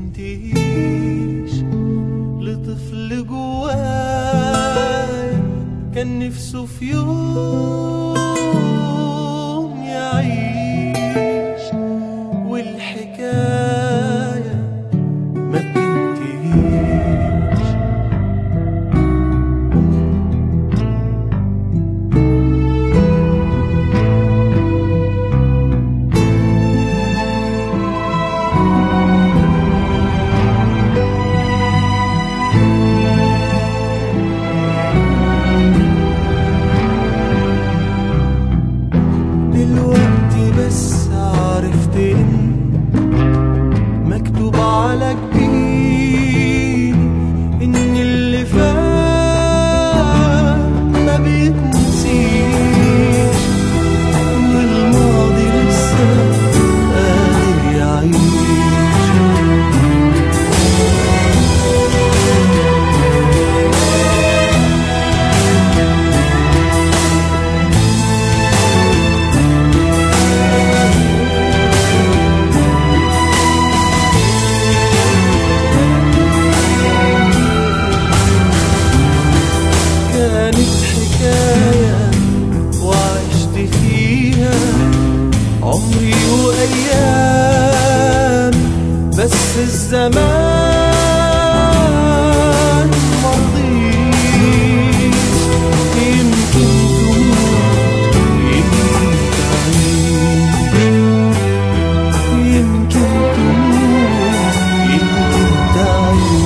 بينتهيش لطفل جواي كان نفسه في يوم يعيش، والحكاية ما بتنتهيش. دلوقتي بس عرفت إن مكتوب على جبيني إن اللي فات ما بيتنسيش، والماضي لسه قادر يعيش. كانت حكاية وعشت فيها عمري وأيام، بس الزمان مرضيش. يمكن تموت يمكن تعيش، يمكن تموت يمكن تعيش.